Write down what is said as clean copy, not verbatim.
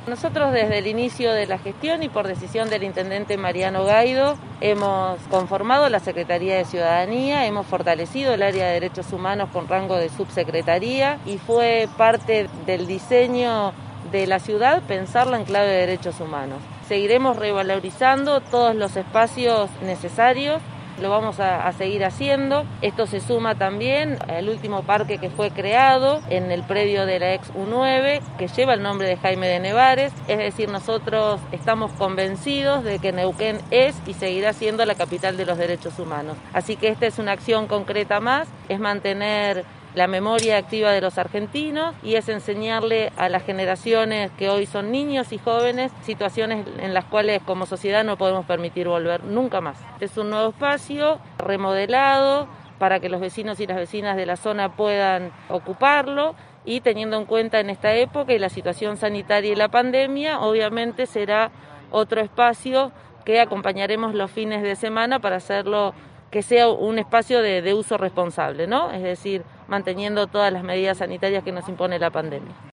Nosotros desde el inicio de la gestión y por decisión del intendente Mariano Gaido hemos conformado la Secretaría de Ciudadanía, hemos fortalecido el área de derechos humanos con rango de subsecretaría y fue parte del diseño de la ciudad pensarla en clave de derechos humanos. Seguiremos revalorizando todos los espacios necesarios. Lo vamos a seguir haciendo. Esto se suma también al último parque que fue creado en el predio de la ex U9, que lleva el nombre de Jaime de Nevares. Es decir, nosotros estamos convencidos de que Neuquén es y seguirá siendo la capital de los derechos humanos. Así que esta es una acción concreta más, es mantener la memoria activa de los argentinos y es enseñarle a las generaciones que hoy son niños y jóvenes situaciones en las cuales como sociedad no podemos permitir volver nunca más. Este es un nuevo espacio remodelado para que los vecinos y las vecinas de la zona puedan ocuparlo y teniendo en cuenta en esta época y la situación sanitaria y la pandemia, obviamente será otro espacio que acompañaremos los fines de semana para hacerlo que sea un espacio de uso responsable, ¿no? Es decir, manteniendo todas las medidas sanitarias que nos impone la pandemia.